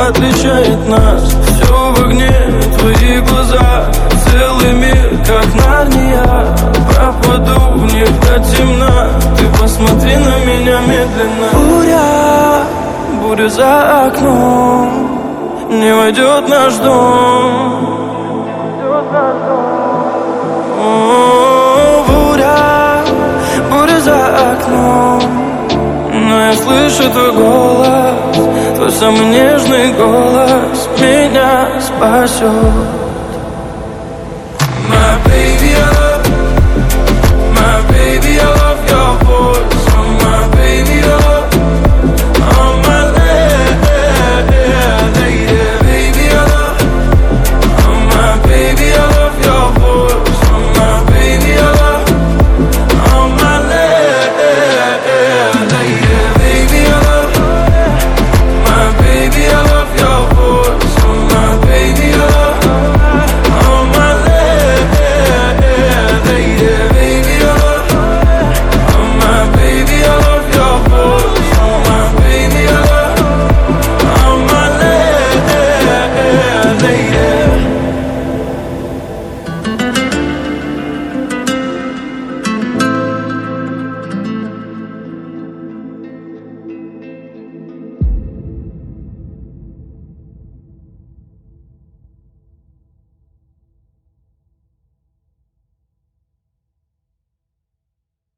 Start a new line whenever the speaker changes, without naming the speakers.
отличает нас. Все в огне, твои глаза, целый мир, как Нарния. Пропаду в них до темна, ты посмотри на меня медленно. Буря за окном, не войдет наш дом. Буря за окном, но я слышу твой голос, твой самый нежный голос меня спасет.